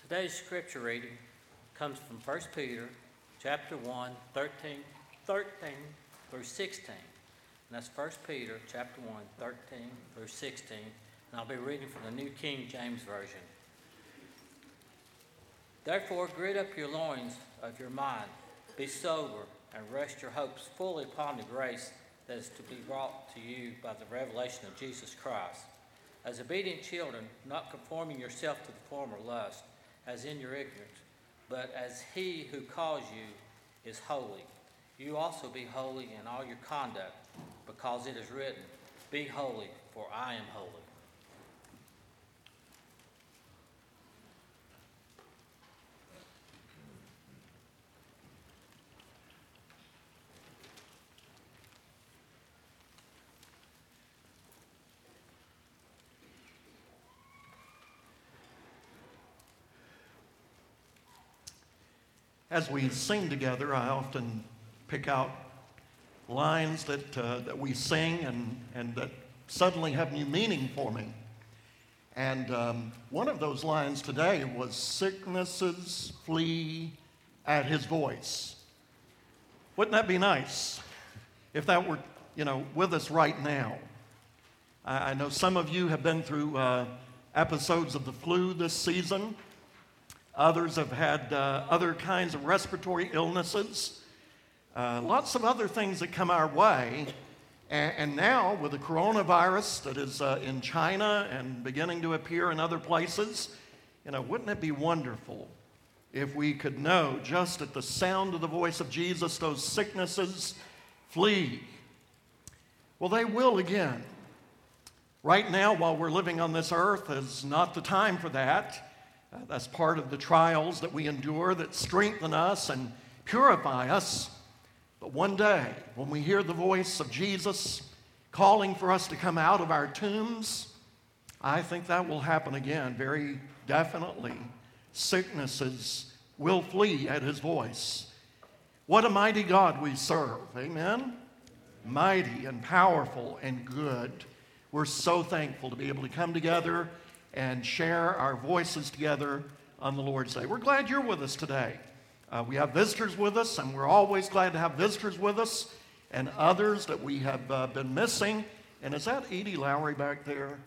Today's scripture reading comes from 1 Peter chapter 1, 13 through 16. And that's 1 Peter chapter 1, 13 through 16. And I'll be reading from the New King James Version. Therefore, gird up your loins of your mind, be sober, and rest your hopes fully upon the grace that is to be brought to you by the revelation of Jesus Christ. As obedient children, not conforming yourself to the former lust, as in your ignorance, but as he who calls you is holy. You also be holy in all your conduct, because it is written, be holy, for I am holy. As we sing together, I often pick out lines that we sing and that suddenly have new meaning for me. And one of those lines today was, sicknesses flee at his voice. Wouldn't that be nice if that were, with us right now? I know some of you have been through episodes of the flu this season. Others have had other kinds of respiratory illnesses, lots of other things that come our way. And now with the coronavirus that is in China and beginning to appear in other places, wouldn't it be wonderful if we could know just at the sound of the voice of Jesus, those sicknesses flee? Well, they will again. Right now, while we're living on this earth, is not the time for that. That's part of the trials that we endure that strengthen us and purify us. But one day, when we hear the voice of Jesus calling for us to come out of our tombs, I think that will happen again very definitely. Sicknesses will flee at his voice. What a mighty God we serve, amen? Mighty and powerful and good. We're so thankful to be able to come together and share our voices together on the Lord's Day. We're glad you're with us today. We have visitors with us, and we're always glad to have visitors with us, and others that we have been missing. And is that Edie Lowry back there?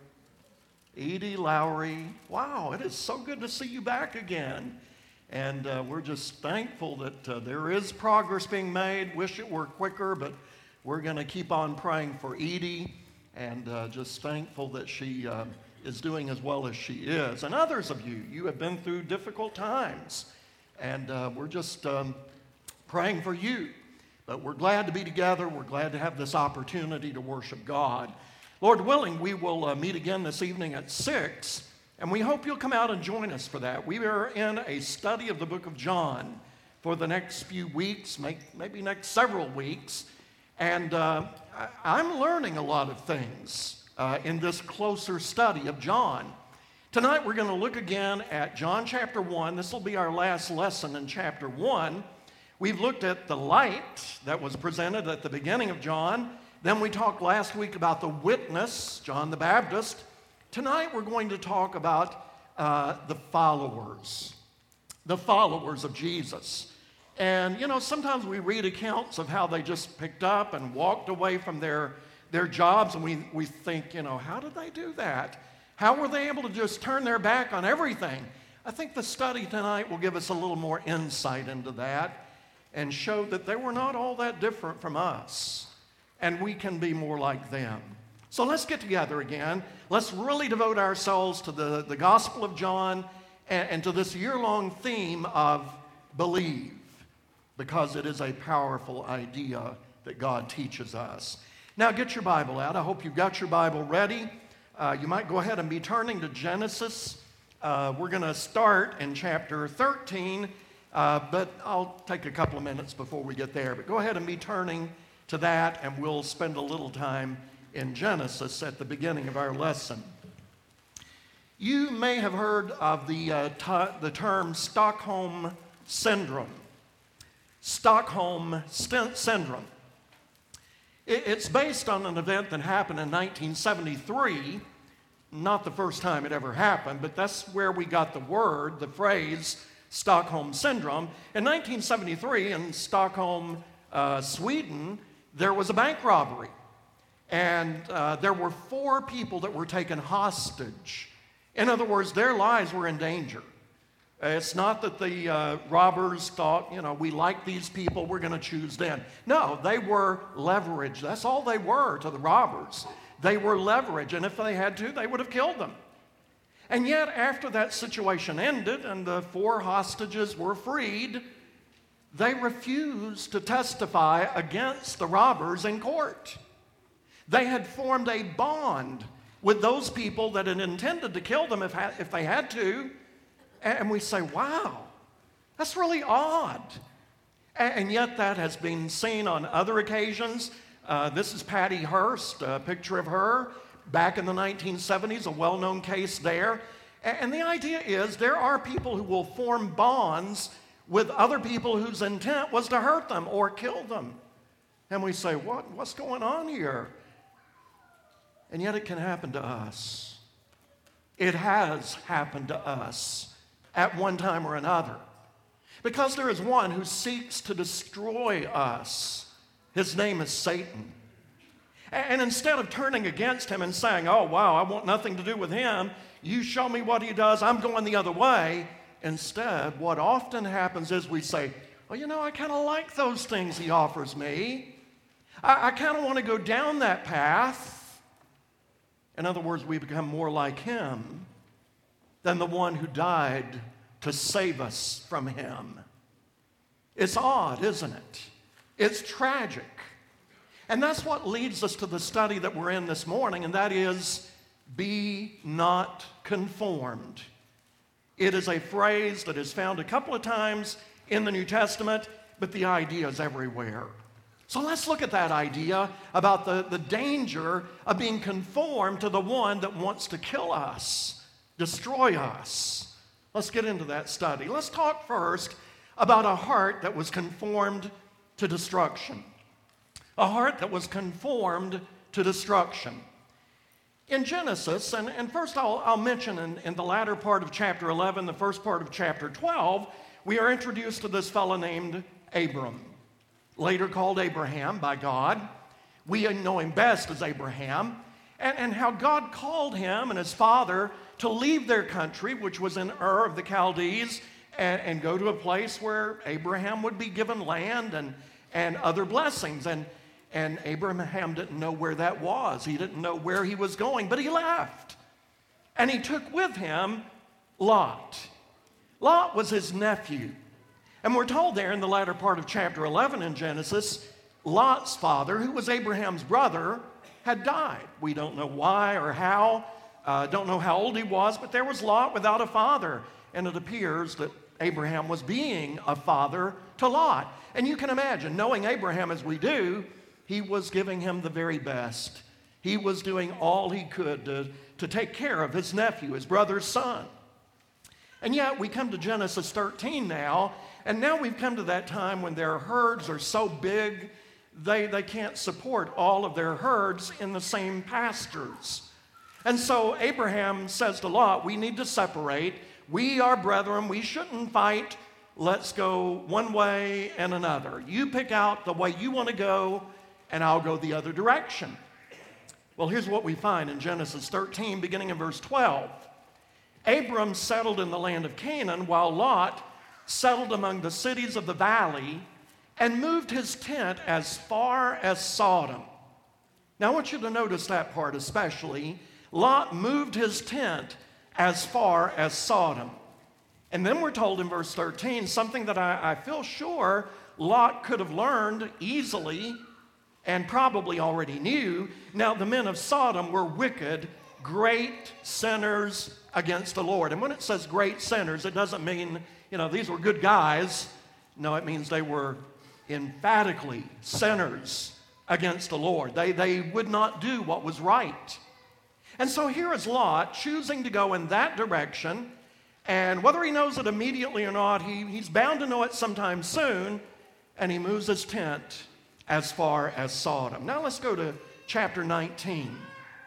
Edie Lowry. Wow, it is so good to see you back again. And we're just thankful that there is progress being made. Wish it were quicker, but we're going to keep on praying for Edie, and just thankful that she is doing as well as she is. And others of you have been through difficult times, and we're just praying for you. But we're glad to be together. We're glad to have this opportunity to worship God. Lord willing, we will meet again this evening at 6, and we hope you'll come out and join us for that. We are in a study of the book of John for the next few weeks, maybe next several weeks, and I'm learning a lot of things in this closer study of John. Tonight we're going to look again at John chapter 1. This will be our last lesson in chapter 1. We've looked at the light that was presented at the beginning of John. Then we talked last week about the witness, John the Baptist. Tonight we're going to talk about the followers of Jesus. And, sometimes we read accounts of how they just picked up and walked away from their jobs, and we think, how did they do that? How were they able to just turn their back on everything? I think the study tonight will give us a little more insight into that and show that they were not all that different from us, and we can be more like them. So let's get together again. Let's really devote ourselves to the Gospel of John and to this year-long theme of believe, because it is a powerful idea that God teaches us. Now get your Bible out. I hope you've got your Bible ready. You might go ahead and be turning to Genesis. We're going to start in chapter 13, but I'll take a couple of minutes before we get there. But go ahead and be turning to that, and we'll spend a little time in Genesis at the beginning of our lesson. You may have heard of the term Stockholm Syndrome. Stockholm Syndrome. It's based on an event that happened in 1973 not the first time it ever happened, but that's where we got the word, the phrase, Stockholm Syndrome. In 1973, in Stockholm, Sweden, there was a bank robbery. And there were 4 people that were taken hostage. In other words, their lives were in danger. It's not that the robbers thought, we like these people, we're going to choose them. No, they were leverage. That's all they were to the robbers. They were leverage, and if they had to, they would have killed them. And yet, after that situation ended and the 4 hostages were freed, they refused to testify against the robbers in court. They had formed a bond with those people that had intended to kill them if they had to. And we say, wow, that's really odd. And yet that has been seen on other occasions. This is Patty Hearst, a picture of her back in the 1970s, a well-known case there. And the idea is there are people who will form bonds with other people whose intent was to hurt them or kill them. And we say, what's going on here? And yet it can happen to us. It has happened to us at one time or another. Because there is one who seeks to destroy us. His name is Satan. And instead of turning against him and saying, oh, wow, I want nothing to do with him, you show me what he does, I'm going the other way. Instead, what often happens is we say, well, I kind of like those things he offers me. I kind of want to go down that path. In other words, we become more like him than the one who died to save us from him. It's odd, isn't it? It's tragic. And that's what leads us to the study that we're in this morning, and that is, be not conformed. It is a phrase that is found a couple of times in the New Testament, but the idea is everywhere. So let's look at that idea about the danger of being conformed to the one that wants to kill us, destroy us. Let's get into that study. Let's talk first about a heart that was conformed to destruction. A heart that was conformed to destruction. In Genesis, and first I'll mention in the latter part of chapter 11, the first part of chapter 12, we are introduced to this fellow named Abram, later called Abraham by God. We know him best as Abraham, and how God called him and his father to leave their country, which was in Ur of the Chaldees, and go to a place where Abraham would be given land and other blessings. And Abraham didn't know where that was. He didn't know where he was going, but he left. And he took with him Lot. Lot was his nephew. And we're told there in the latter part of chapter 11 in Genesis, Lot's father, who was Abraham's brother, had died. We don't know why or how, don't know how old he was, but there was Lot without a father. And it appears that Abraham was being a father to Lot. And you can imagine, knowing Abraham as we do, he was giving him the very best. He was doing all he could to take care of his nephew, his brother's son. And yet we come to Genesis 13 now, and now we've come to that time when their herds are so big, they can't support all of their herds in the same pastures. And so Abraham says to Lot, we need to separate. We are brethren. We shouldn't fight. Let's go one way and another. You pick out the way you want to go, and I'll go the other direction. Well, here's what we find in Genesis 13, beginning in verse 12. Abram settled in the land of Canaan, while Lot settled among the cities of the valley and moved his tent as far as Sodom. Now, I want you to notice that part especially. Lot moved his tent as far as Sodom. And then we're told in verse 13 something that I feel sure Lot could have learned easily and probably already knew. Now, the men of Sodom were wicked, great sinners against the Lord. And when it says great sinners, it doesn't mean, these were good guys. No, it means they were emphatically sinners against the Lord. They would not do what was right. And so here is Lot choosing to go in that direction. And whether he knows it immediately or not, he's bound to know it sometime soon. And he moves his tent as far as Sodom. Now let's go to chapter 19.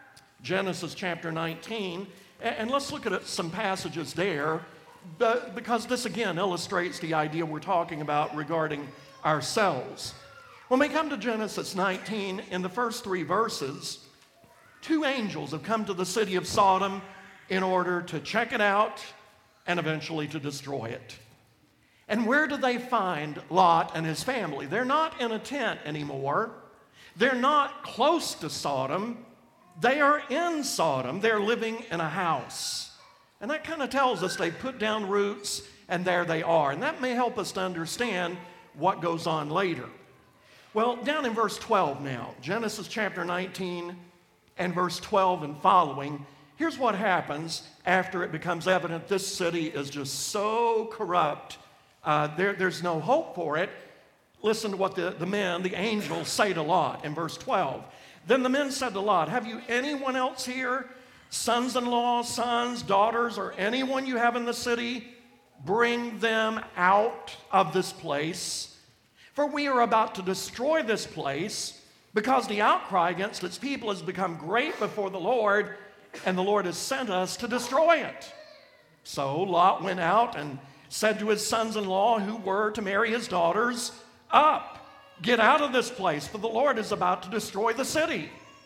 Genesis chapter 19, and let's look at some passages there, because this again illustrates the idea we're talking about regarding ourselves. When we come to Genesis 19, in the first 3 verses, 2 angels have come to the city of Sodom in order to check it out and eventually to destroy it. And where do they find Lot and his family? They're not in a tent anymore. They're not close to Sodom. They are in Sodom. They're living in a house. And that kind of tells us they put down roots and there they are. And that may help us to understand what goes on later. Well, down in verse 12 now, Genesis chapter 19 and verse 12 and following, here's what happens after it becomes evident this city is just so corrupt. There's no hope for it. Listen to what the men, the angels, say to Lot in verse 12. Then the men said to Lot, have you anyone else here? Sons-in-law, sons, daughters, or anyone you have in the city? Bring them out of this place. For we are about to destroy this place, because the outcry against its people has become great before the Lord, and the Lord has sent us to destroy it. So Lot went out and said to his sons-in-law who were to marry his daughters, up, get out of this place, for the Lord is about to destroy the city.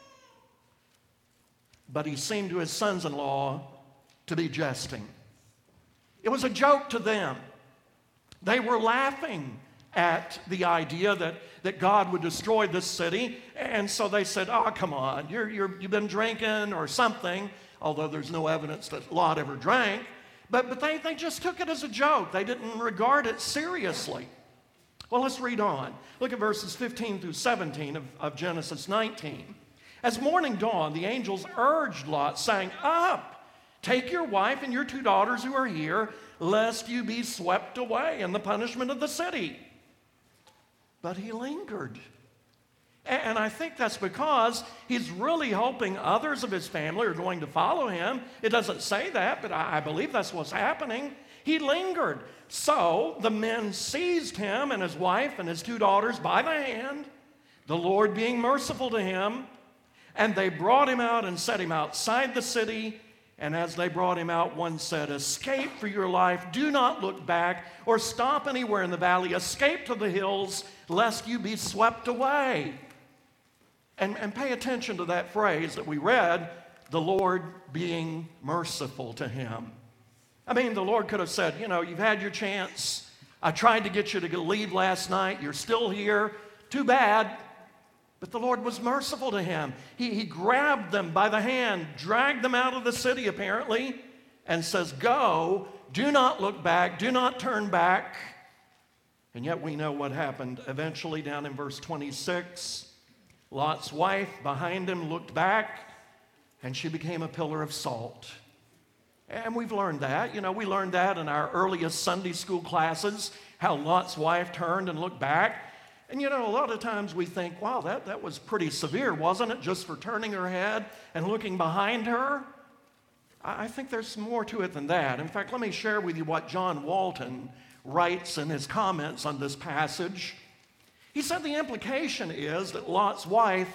But he seemed to his sons-in-law to be jesting. It was a joke to them. They were laughing at the idea that God would destroy this city. And so they said, oh, come on, you've been drinking or something, although there's no evidence that Lot ever drank. But they just took it as a joke. They didn't regard it seriously. Well, let's read on. Look at verses 15 through 17 of Genesis 19. As morning dawned, the angels urged Lot, saying, up, take your wife and your 2 daughters who are here, lest you be swept away in the punishment of the city. But he lingered. And I think that's because he's really hoping others of his family are going to follow him. It doesn't say that, but I believe that's what's happening. He lingered. So the men seized him and his wife and his 2 daughters by the hand, the Lord being merciful to him, and they brought him out and set him outside the city. And as they brought him out, one said, escape for your life. Do not look back or stop anywhere in the valley. Escape to the hills, lest you be swept away. And pay attention to that phrase that we read, the Lord being merciful to him. I mean, the Lord could have said, you've had your chance. I tried to get you to leave last night. You're still here. Too bad. But the Lord was merciful to him. He grabbed them by the hand, dragged them out of the city apparently, and says, go, do not look back, do not turn back. And yet we know what happened. Eventually, down in verse 26, Lot's wife behind him looked back, and she became a pillar of salt. And we've learned that. We learned that in our earliest Sunday school classes, how Lot's wife turned and looked back. And a lot of times we think, wow, that was pretty severe, wasn't it? Just for turning her head and looking behind her. I think there's more to it than that. In fact, let me share with you what John Walton writes in his comments on this passage. He said the implication is that Lot's wife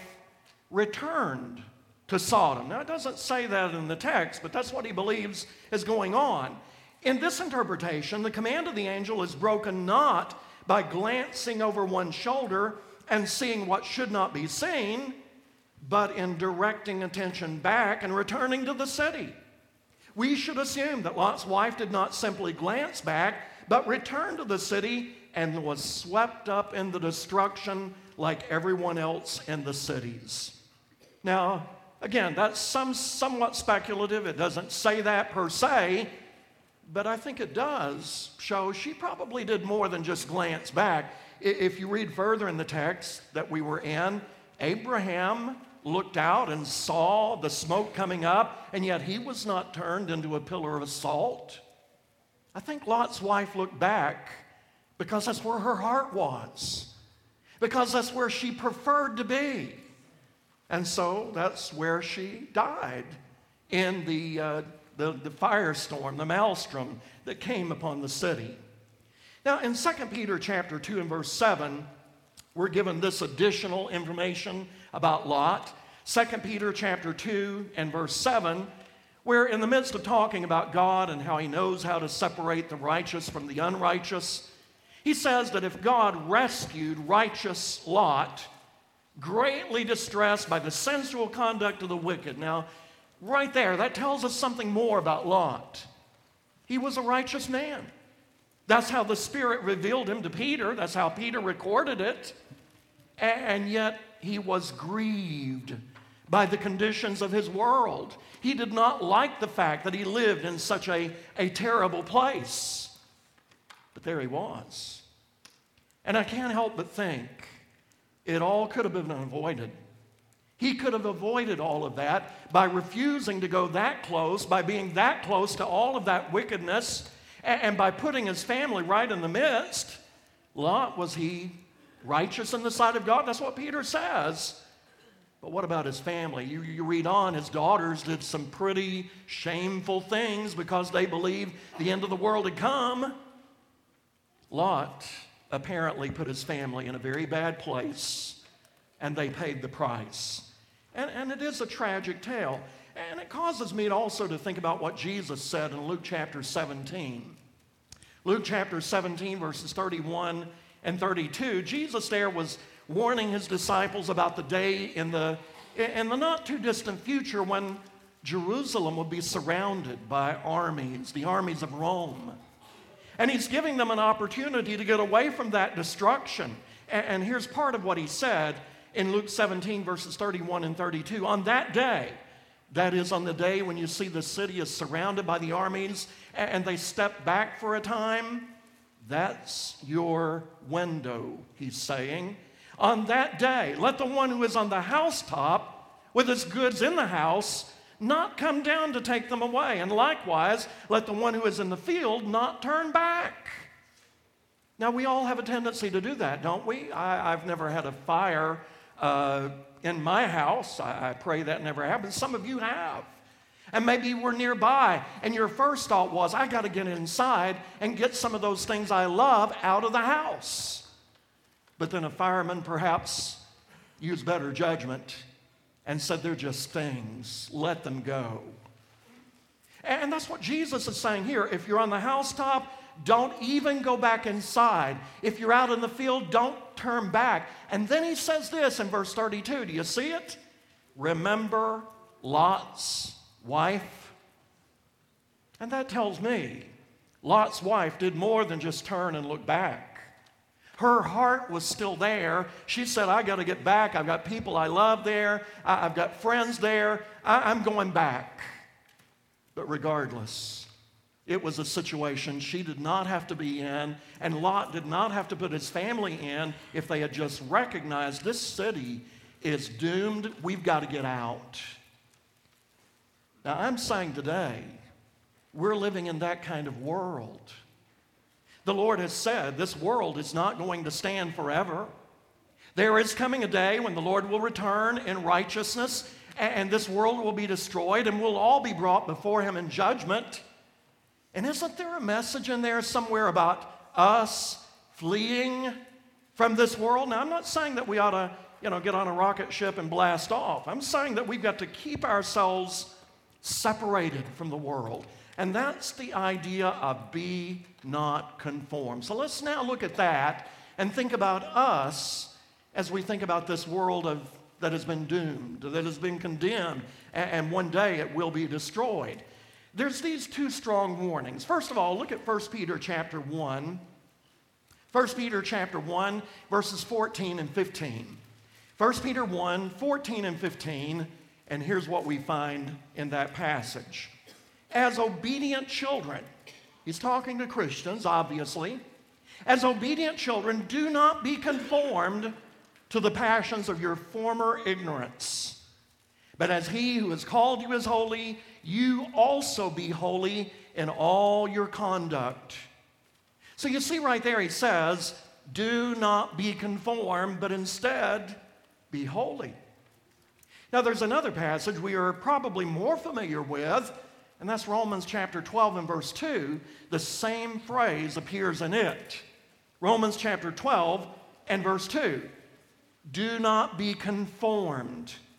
returned to Sodom. Now, it doesn't say that in the text, but that's what he believes is going on. In this interpretation, the command of the angel is broken not by glancing over one's shoulder and seeing what should not be seen, but in directing attention back and returning to the city. We should assume that Lot's wife did not simply glance back, but returned to the city and was swept up in the destruction like everyone else in the cities. Now, again, that's somewhat speculative. It doesn't say that per se, but I think it does show she probably did more than just glance back. If you read further in the text that we were in, Abraham looked out and saw the smoke coming up, and yet he was not turned into a pillar of salt. I think Lot's wife looked back because that's where her heart was, because that's where she preferred to be. And so that's where she died, in the firestorm, the maelstrom that came upon the city. Now, in 2 Peter chapter 2 and verse 7, we're given this additional information about Lot. 2 Peter chapter 2 and verse 7, where in the midst of talking about God and how he knows how to separate the righteous from the unrighteous, he says that if God rescued righteous Lot, greatly distressed by the sensual conduct of the wicked. Now, right there, that tells us something more about Lot. He was a righteous man. That's how the Spirit revealed him to Peter. That's how Peter recorded it. And yet, he was grieved by the conditions of his world. He did not like the fact that he lived in such a terrible place. But there he was. And I can't help but think it all could have been avoided. He could have avoided all of that by refusing to go that close, by being that close to all of that wickedness, and by putting his family right in the midst. Lot, was he righteous in the sight of God? That's what Peter says. But what about his family? You read on, his daughters did some pretty shameful things because they believed the end of the world had come. Lot apparently put his family in a very bad place, and they paid the price. And it is a tragic tale. And it causes me also to think about what Jesus said in Luke chapter 17. Luke chapter 17, verses 31 and 32, Jesus there was warning his disciples about the day in the not too distant future when Jerusalem would be surrounded by armies, the armies of Rome. And he's giving them an opportunity to get away from that destruction. And here's part of what he said in Luke 17, verses 31 and 32. On that day, that is on the day when you see the city is surrounded by the armies and they step back for a time, that's your window, he's saying. On that day, let the one who is on the housetop with his goods in the house not come down to take them away. And likewise, let the one who is in the field not turn back. Now, we all have a tendency to do that, don't we? I've never had a fire in my house. I pray that never happens. Some of you have. And maybe you were nearby, and your first thought was, I got to get inside and get some of those things I love out of the house. But then a fireman perhaps used better judgment and said, they're just things. Let them go. And that's what Jesus is saying here. If you're on the housetop, don't even go back inside. If you're out in the field, don't turn back. And then he says this in verse 32. Do you see it? Remember Lot's wife. And that tells me Lot's wife did more than just turn and look back. Her heart was still there. She said, I got to get back. I've got people I love there. I've got friends there. I'm going back. But regardless, it was a situation she did not have to be in, and Lot did not have to put his family in if they had just recognized this city is doomed. We've got to get out. Now, I'm saying today, we're living in that kind of world. The Lord has said this world is not going to stand forever. There is coming a day when the Lord will return in righteousness, and this world will be destroyed, and we'll all be brought before him in judgment. And isn't there a message in there somewhere about us fleeing from this world? Now, I'm not saying that we ought to, get on a rocket ship and blast off. I'm saying that we've got to keep ourselves separated from the world. And that's the idea of be not conformed. So let's now look at that and think about us as we think about this world that has been doomed, that has been condemned, and one day it will be destroyed. There's these two strong warnings. First of all, look at 1 Peter chapter 1. 1 Peter chapter 1, verses 14 and 15. 1 Peter 1, 14 and 15, and here's what we find in that passage. As obedient children, he's talking to Christians, obviously. As obedient children, do not be conformed to the passions of your former ignorance. But as he who has called you is holy, you also be holy in all your conduct. So you see right there, he says, do not be conformed, but instead be holy. Now there's another passage we are probably more familiar with, and that's Romans chapter 12 and verse 2. The same phrase appears in it. Romans chapter 12 and verse 2. Do not be conformed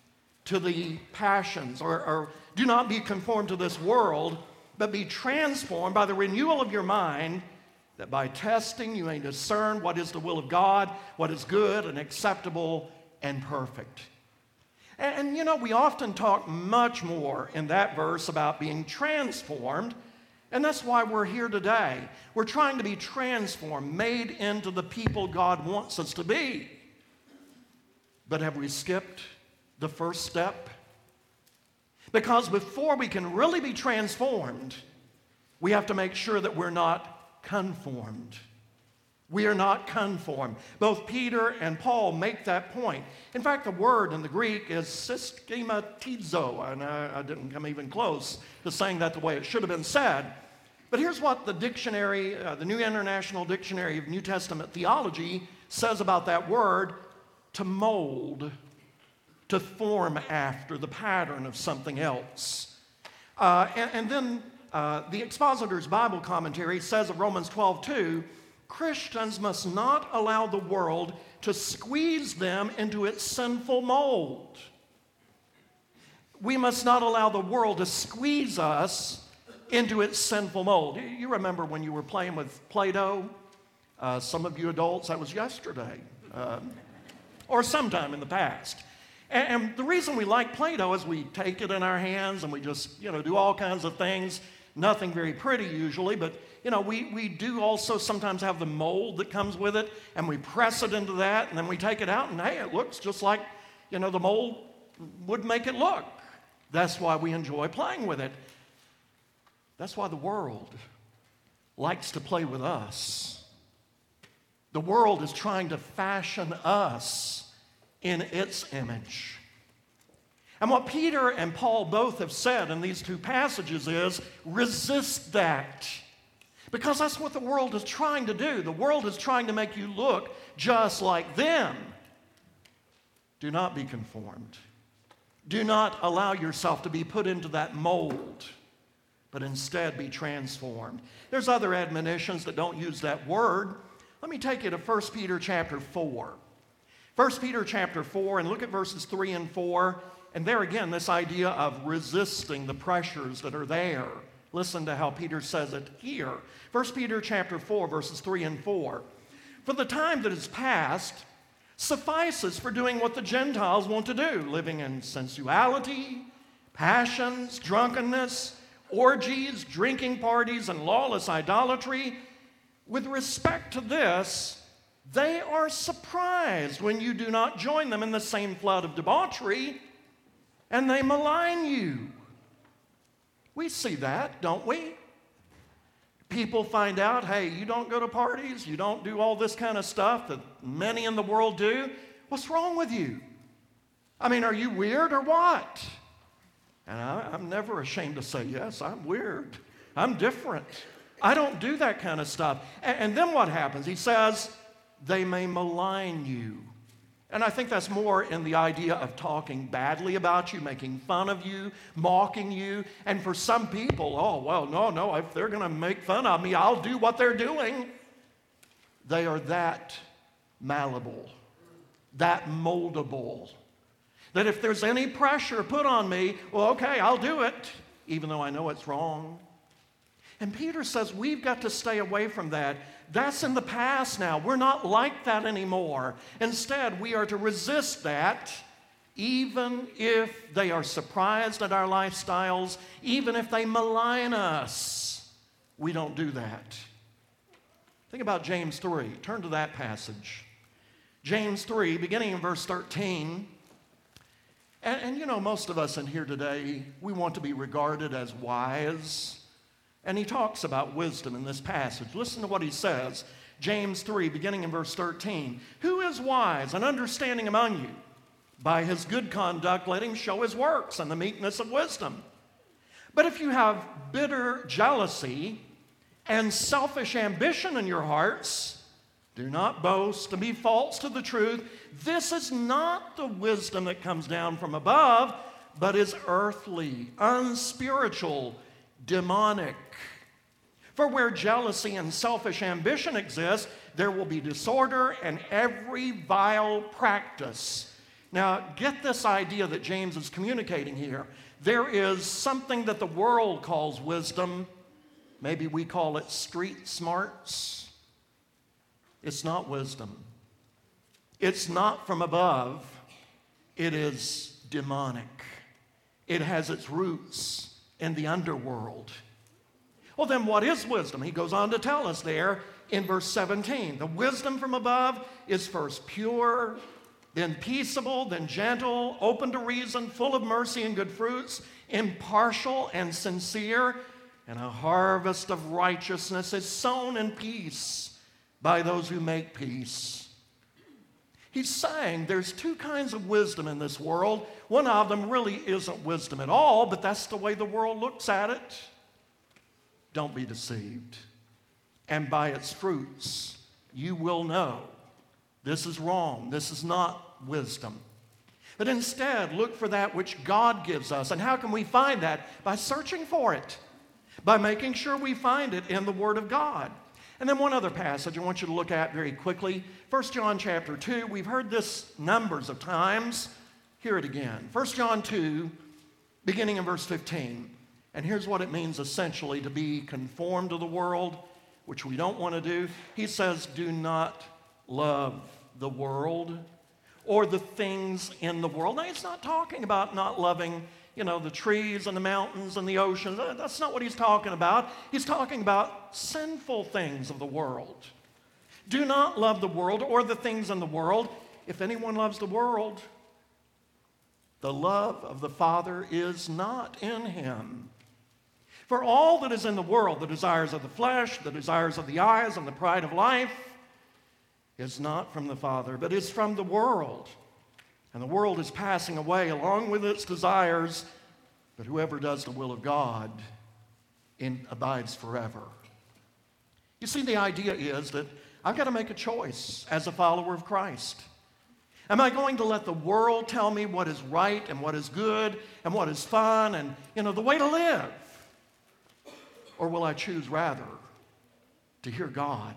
to the passions, or do not be conformed to this world, but be transformed by the renewal of your mind, that by testing you may discern what is the will of God, what is good and acceptable and perfect. And you know, we often talk much more in that verse about being transformed, and that's why we're here today. We're trying to be transformed, made into the people God wants us to be. But have we skipped the first step? Because before we can really be transformed, we have to make sure that we're not conformed. We are not conformed. Both Peter and Paul make that point. In fact, the word in the Greek is systematizo, and I didn't come even close to saying that the way it should have been said. But here's what the dictionary, the New International Dictionary of New Testament Theology, says about that word: to mold, to form after the pattern of something else. And then the Expositor's Bible Commentary says of Romans 12:2, Christians must not allow the world to squeeze them into its sinful mold. We must not allow the world to squeeze us into its sinful mold. You remember when you were playing with Play-Doh? Some of you adults, that was yesterday, or sometime in the past. And the reason we like Play-Doh is we take it in our hands and we just, do all kinds of things. Nothing very pretty usually, but we do also sometimes have the mold that comes with it, and we press it into that, and then we take it out, and hey, it looks just like, the mold would make it look. That's why we enjoy playing with it. That's why the world likes to play with us. The world is trying to fashion us in its image. And what Peter and Paul both have said in these two passages is, resist that. Because that's what the world is trying to do. The world is trying to make you look just like them. Do not be conformed. Do not allow yourself to be put into that mold, but instead be transformed. There's other admonitions that don't use that word. Let me take you to 1 Peter chapter 4. 1 Peter chapter 4, and look at verses 3 and 4. And there again, this idea of resisting the pressures that are there. Listen to how Peter says it here. 1 Peter chapter 4, verses 3 and 4. For the time that is past suffices for doing what the Gentiles want to do, living in sensuality, passions, drunkenness, orgies, drinking parties, and lawless idolatry. With respect to this, they are surprised when you do not join them in the same flood of debauchery, and they malign you. We see that, don't we? People find out, hey, you don't go to parties, you don't do all this kind of stuff that many in the world do. What's wrong with you? Are you weird or what? And I'm never ashamed to say, yes, I'm weird. I'm different. I don't do that kind of stuff. And then what happens? He says, they may malign you. And I think that's more in the idea of talking badly about you, making fun of you, mocking you. And for some people, no, if they're going to make fun of me, I'll do what they're doing. They are that malleable, that moldable, that if there's any pressure put on me, okay, I'll do it, even though I know it's wrong. And Peter says we've got to stay away from that. That's in the past now. We're not like that anymore. Instead, we are to resist that, even if they are surprised at our lifestyles, even if they malign us. We don't do that. Think about James 3. Turn to that passage. James 3, beginning in verse 13. And most of us in here today, we want to be regarded as wise. And he talks about wisdom in this passage. Listen to what he says. James 3, beginning in verse 13. Who is wise and understanding among you? By his good conduct, let him show his works and the meekness of wisdom. But if you have bitter jealousy and selfish ambition in your hearts, do not boast and be false to the truth. This is not the wisdom that comes down from above, but is earthly, unspiritual, demonic. For where jealousy and selfish ambition exist, there will be disorder and every vile practice. Now, get this idea that James is communicating here. There is something that the world calls wisdom. Maybe we call it street smarts. It's not wisdom. It's not from above. It is demonic. It has its roots in the underworld. Well, then what is wisdom? He goes on to tell us there in verse 17. The wisdom from above is first pure, then peaceable, then gentle, open to reason, full of mercy and good fruits, impartial and sincere, and a harvest of righteousness is sown in peace by those who make peace. He's saying there's two kinds of wisdom in this world. One of them really isn't wisdom at all, but that's the way the world looks at it. Don't be deceived. And by its fruits, you will know this is wrong. This is not wisdom. But instead, look for that which God gives us. And how can we find that? By searching for it, by making sure we find it in the Word of God. And then one other passage I want you to look at very quickly. 1 John chapter 2. We've heard this numbers of times. Hear it again. 1 John 2, beginning in verse 15. And here's what it means essentially to be conformed to the world, which we don't want to do. He says, do not love the world or the things in the world. Now, he's not talking about not loving, the trees and the mountains and the oceans. That's not what he's talking about. He's talking about sinful things of the world. Do not love the world or the things in the world. If anyone loves the world, the love of the Father is not in him. For all that is in the world, the desires of the flesh, the desires of the eyes, and the pride of life, is not from the Father, but is from the world. And the world is passing away along with its desires, but whoever does the will of God abides forever. You see, the idea is that I've got to make a choice as a follower of Christ. Am I going to let the world tell me what is right and what is good and what is fun and, the way to live? Or will I choose rather to hear God?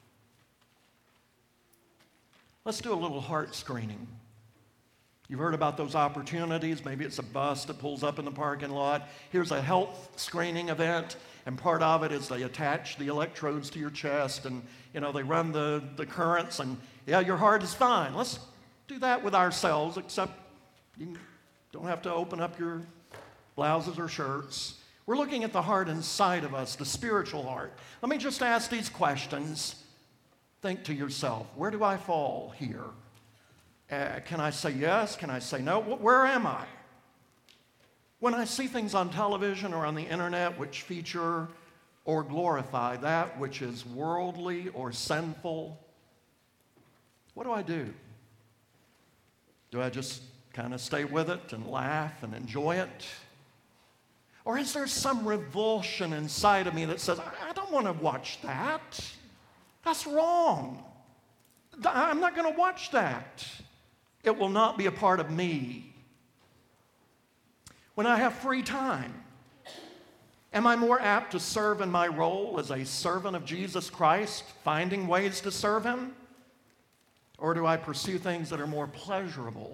Let's do a little heart screening. You've heard about those opportunities. Maybe it's a bus that pulls up in the parking lot. Here's a health screening event, and part of it is they attach the electrodes to your chest, and they run the currents, and your heart is fine. Let's do that with ourselves, except you don't have to open up your blouses or shirts. We're looking at the heart inside of us, the spiritual heart. Let me just ask these questions. Think to yourself, where do I fall here? Can I say yes? Can I say no? Where am I? When I see things on television or on the internet which feature or glorify that which is worldly or sinful, what do? Do I just kind of stay with it and laugh and enjoy it? Or is there some revulsion inside of me that says, I don't want to watch that. That's wrong. I'm not going to watch that. It will not be a part of me. When I have free time, am I more apt to serve in my role as a servant of Jesus Christ, finding ways to serve Him? Or do I pursue things that are more pleasurable?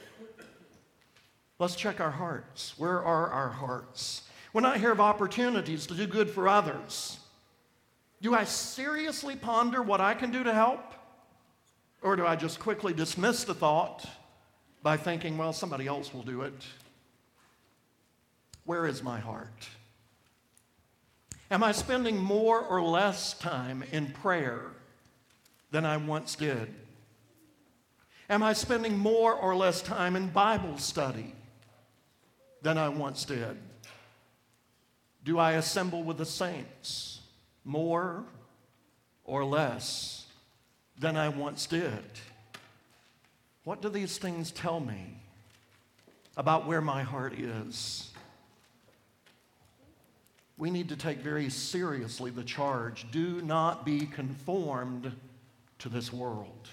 Let's check our hearts. Where are our hearts? When I hear of opportunities to do good for others, do I seriously ponder what I can do to help? Or do I just quickly dismiss the thought by thinking, well, somebody else will do it? Where is my heart? Am I spending more or less time in prayer than I once did? Am I spending more or less time in Bible study than I once did? Do I assemble with the saints more or less than I once did? What do these things tell me about where my heart is? We need to take very seriously the charge, do not be conformed to this world.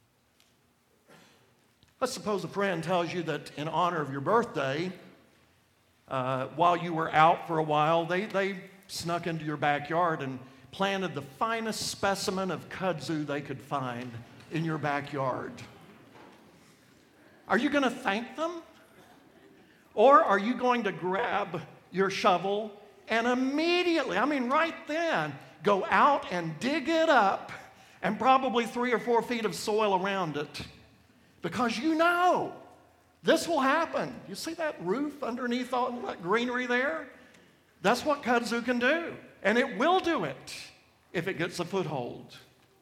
Let's suppose a friend tells you that in honor of your birthday, while you were out for a while, they snuck into your backyard and planted the finest specimen of kudzu they could find in your backyard. Are you going to thank them? Or are you going to grab your shovel and immediately, right then, go out and dig it up and probably 3 or 4 feet of soil around it? Because you know this will happen. You see that roof underneath all that greenery there? That's what kudzu can do. And it will do it if it gets a foothold.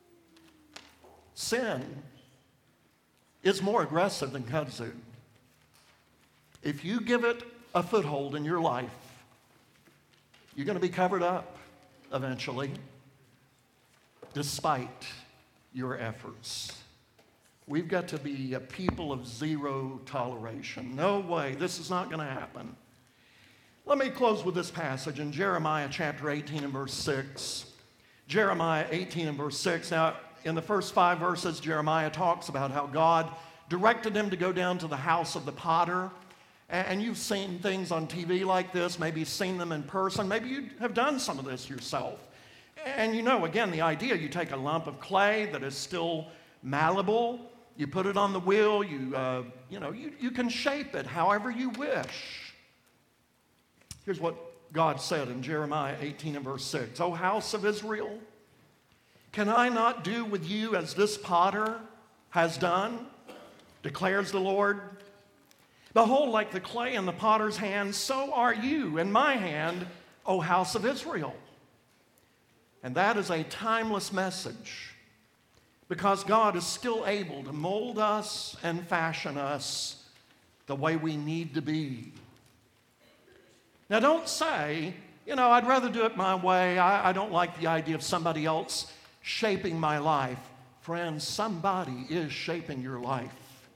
Sin is more aggressive than kudzu. If you give it a foothold in your life, you're going to be covered up eventually, despite your efforts. We've got to be a people of zero toleration. No way, this is not going to happen. Let me close with this passage in Jeremiah chapter 18 and verse 6. Jeremiah 18 and verse 6. Now, in the first 5 verses, Jeremiah talks about how God directed him to go down to the house of the potter. And you've seen things on TV like this, maybe you've seen them in person, maybe you have done some of this yourself. And you know, again, the idea, you take a lump of clay that is still malleable, you put it on the wheel, you can shape it however you wish. Here's what God said in Jeremiah 18 and verse 6. O house of Israel, can I not do with you as this potter has done, declares the Lord? Behold, like the clay in the potter's hand, so are you in my hand, O house of Israel. And that is a timeless message, because God is still able to mold us and fashion us the way we need to be. Now, don't say, I'd rather do it my way. I don't like the idea of somebody else shaping my life. Friends, somebody is shaping your life.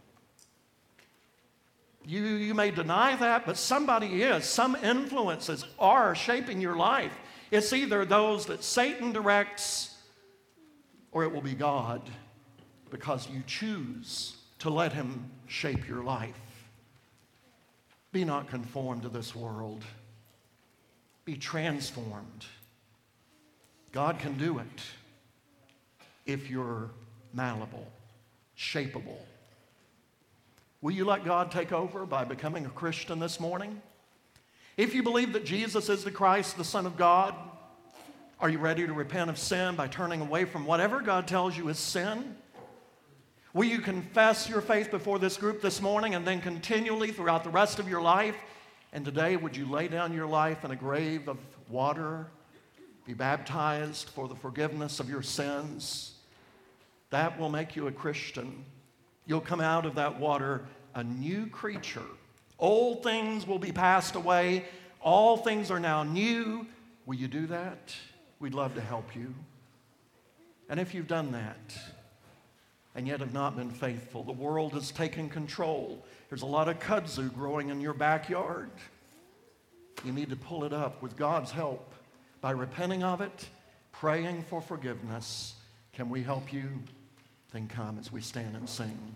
You may deny that, but somebody is. Some influences are shaping your life. It's either those that Satan directs, or it will be God, because you choose to let him shape your life. Be not conformed to this world. Be transformed. God can do it if you're malleable, shapeable. Will you let God take over by becoming a Christian this morning? If you believe that Jesus is the Christ, the Son of God, are you ready to repent of sin by turning away from whatever God tells you is sin? Will you confess your faith before this group this morning and then continually throughout the rest of your life? And today, would you lay down your life in a grave of water, be baptized for the forgiveness of your sins? That will make you a Christian. You'll come out of that water a new creature. Old things will be passed away. All things are now new. Will you do that? We'd love to help you. And if you've done that and yet have not been faithful, the world has taken control. There's a lot of kudzu growing in your backyard. You need to pull it up with God's help by repenting of it, praying for forgiveness. Can we help you? Then come as we stand and sing.